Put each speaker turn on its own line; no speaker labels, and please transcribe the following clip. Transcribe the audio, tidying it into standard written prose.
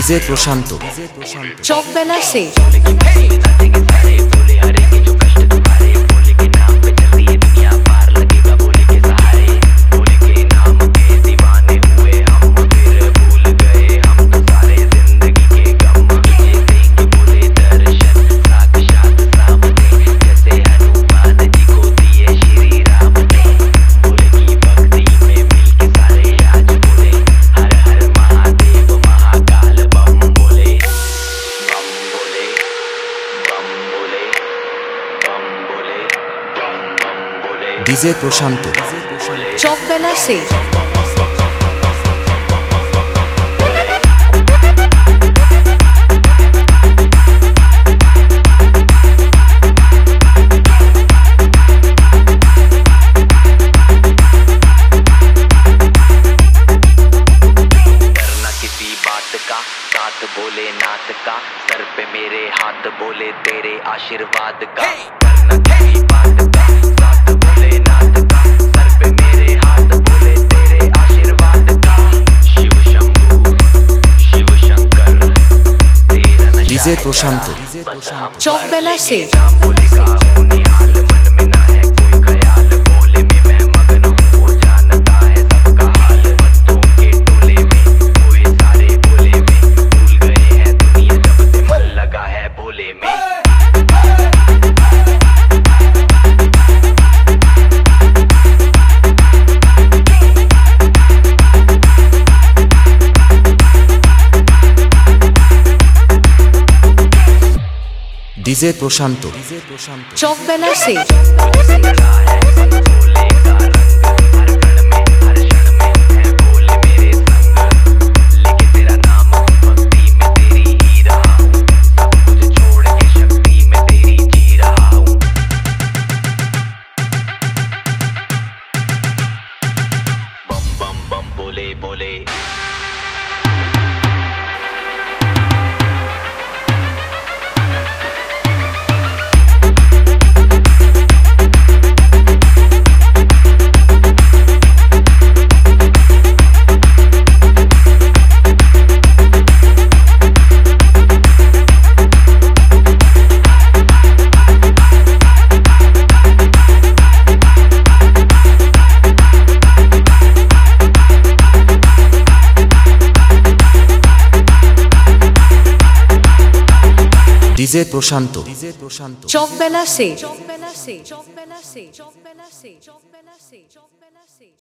DJ Prashant
चौक बेला से
डीजे प्रशांत
चौक बेला से
साथ बोले नाथ का सर पे मेरे हाथ बोले तेरे आशीर्वाद का बात का साथ बोले नाथ का सर पे मेरे हाथ बोले तेरे आशीर्वाद का शिव शंभू शिव शंकर
डीजे प्रशांत
चौक बेला से
डीजे प्रशांत
चौक बेला से
बोले
डीजे प्रशांत
चौक बेला से